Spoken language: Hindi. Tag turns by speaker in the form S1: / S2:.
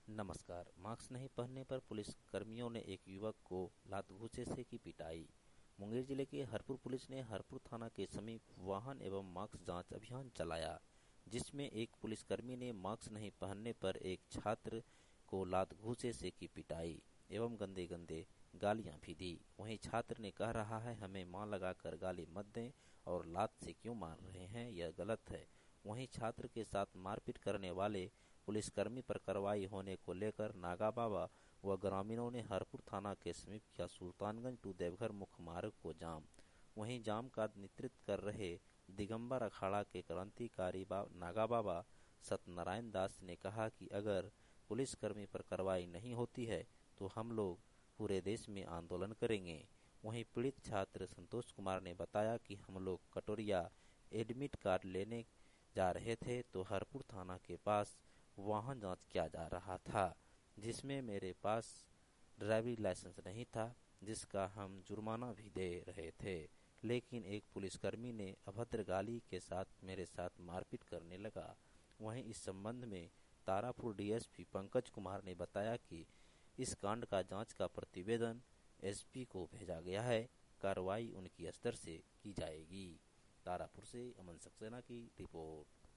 S1: नमस्कार। मास्क नहीं पहनने पर पुलिस कर्मियों ने एक युवक को लात घूंसे से की पिटाई। मुंगेर जिले के हरपुर पुलिस ने हरपुर थाना के समीप वाहन एवं मास्क जांच अभियान चलाया, जिसमें एक पुलिसकर्मी ने मास्क नहीं पहनने पर एक छात्र को लात घूंसे से की पिटाई एवं गंदे गंदे गालियां भी दी। वहीं छात्र ने कह रहा है, हमें मां लगाकर गाली मत दें और लात से क्यों मार रहे हैं, यह गलत है। वहीं छात्र के साथ मारपीट करने वाले पुलिसकर्मी पर कार्रवाई होने को लेकर नागा बाबा व ग्रामीणों ने हरपुर थाना के समीप किया सुल्तानगंज टू देवघर मुख्य मार्ग को जाम। वहीं जाम का नेतृत्व कर रहे दिगंबर अखाड़ा के क्रांतिकारी नागा बाबा सत्यनारायण दास ने कहा कि अगर पुलिसकर्मी पर कार्रवाई नहीं होती है तो हम लोग पूरे देश में आंदोलन करेंगे। वहीं पीड़ित छात्र संतोष कुमार ने बताया कि हम लोग कटोरिया एडमिट कार्ड लेने जा रहे थे तो हरपुर थाना के पास वाहन जांच किया जा रहा था, जिसमें मेरे पास ड्राइविंग लाइसेंस नहीं था, जिसका हम जुर्माना भी दे रहे थे। लेकिन एक पुलिसकर्मी ने अभद्र गाली के साथ मेरे साथ मारपीट करने लगा। वहीं इस संबंध में तारापुर डीएसपी पंकज कुमार ने बताया कि इस कांड का जांच का प्रतिवेदन एसपी को भेजा गया है। कार्रवाई उनकी स्तर से की जाएगी। तारापुर से अमन सक्सेना की रिपोर्ट।